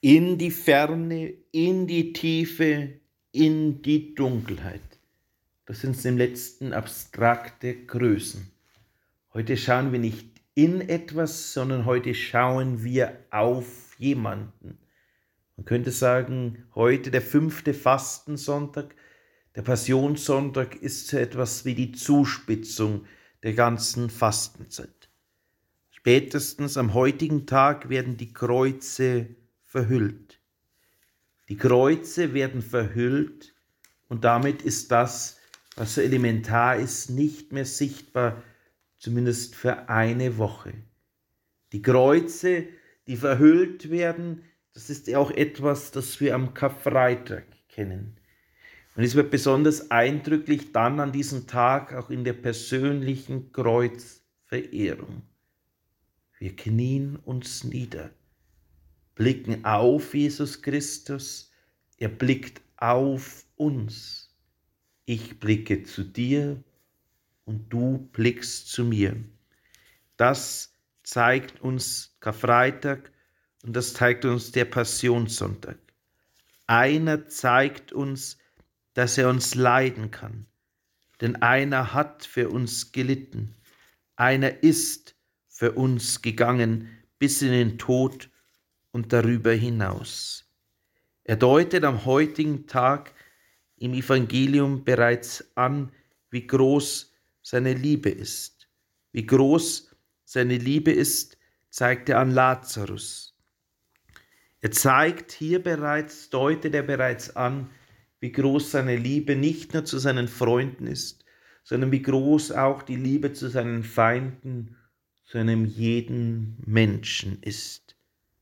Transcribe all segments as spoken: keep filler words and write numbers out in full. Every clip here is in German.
in die Ferne, in die Tiefe, in die Dunkelheit. Das sind im letzten abstrakte Größen. Heute schauen wir nicht in etwas, sondern heute schauen wir auf jemanden. Man könnte sagen, heute der fünfte Fastensonntag, der Passionssonntag ist so etwas wie die Zuspitzung der ganzen Fastenzeit. Spätestens am heutigen Tag werden die Kreuze verhüllt. Die Kreuze werden verhüllt und damit ist das, was so elementar ist, nicht mehr sichtbar, zumindest für eine Woche. Die Kreuze, die verhüllt werden, das ist ja auch etwas, das wir am Karfreitag kennen. Und es wird besonders eindrücklich dann an diesem Tag auch in der persönlichen Kreuzverehrung. Wir knien uns nieder, blicken auf Jesus Christus, er blickt auf uns. Ich blicke zu dir und du blickst zu mir. Das zeigt uns Karfreitag und das zeigt uns der Passionssonntag. Einer zeigt uns, dass er uns leiden kann, denn einer hat für uns gelitten. Einer ist für uns gegangen bis in den Tod und darüber hinaus. Er deutet am heutigen Tag im Evangelium bereits an, wie groß seine Liebe ist. Wie groß seine Liebe ist, zeigt er an Lazarus. Er zeigt hier bereits, deutet er bereits an, wie groß seine Liebe nicht nur zu seinen Freunden ist, sondern wie groß auch die Liebe zu seinen Feinden, zu einem jeden Menschen ist.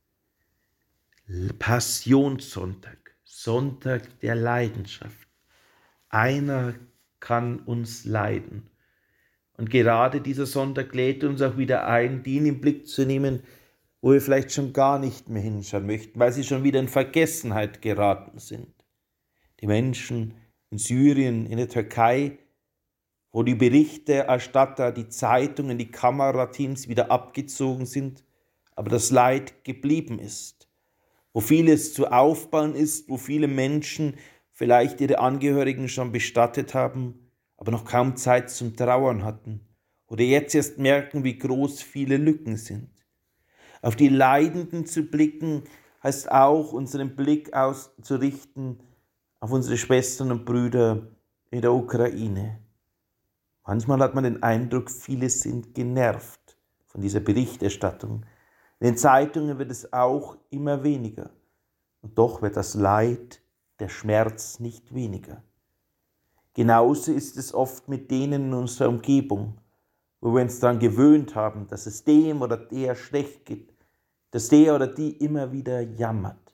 Passionssonntag, Sonntag der Leidenschaft. Einer kann uns leiden. Und gerade dieser Sonntag lädt uns auch wieder ein, die in den Blick zu nehmen, wo wir vielleicht schon gar nicht mehr hinschauen möchten, weil sie schon wieder in Vergessenheit geraten sind. Die Menschen in Syrien, in der Türkei, wo die Berichterstatter, die Zeitungen, die Kamerateams wieder abgezogen sind, aber das Leid geblieben ist. Wo vieles zu aufbauen ist, wo viele Menschen vielleicht ihre Angehörigen schon bestattet haben, aber noch kaum Zeit zum Trauern hatten. Oder jetzt erst merken, wie groß viele Lücken sind. Auf die Leidenden zu blicken, heißt auch, unseren Blick auszurichten auf unsere Schwestern und Brüder in der Ukraine. Manchmal hat man den Eindruck, viele sind genervt von dieser Berichterstattung. In den Zeitungen wird es auch immer weniger. Und doch wird das Leid, der Schmerz nicht weniger. Genauso ist es oft mit denen in unserer Umgebung, wo wir uns daran gewöhnt haben, dass es dem oder der schlecht geht, dass der oder die immer wieder jammert.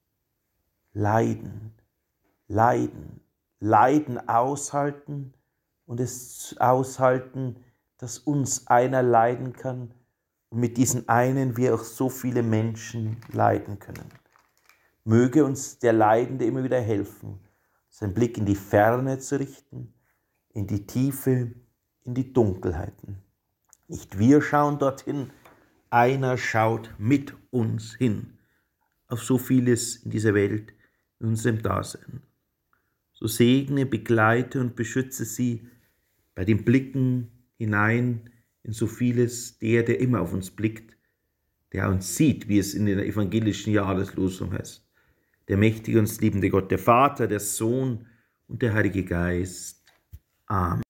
Leiden, leiden, Leiden aushalten und es aushalten, dass uns einer leiden kann und mit diesen einen wir auch so viele Menschen leiden können. Möge uns der Leidende immer wieder helfen, seinen Blick in die Ferne zu richten, in die Tiefe, in die Dunkelheiten. Nicht wir schauen dorthin, einer schaut mit uns hin auf so vieles in dieser Welt, in unserem Dasein. So segne, begleite und beschütze sie bei den Blicken hinein in so vieles, der, der immer auf uns blickt, der uns sieht, wie es in der evangelischen Jahreslosung heißt. Der mächtige und liebende Gott, der Vater, der Sohn und der Heilige Geist. Amen.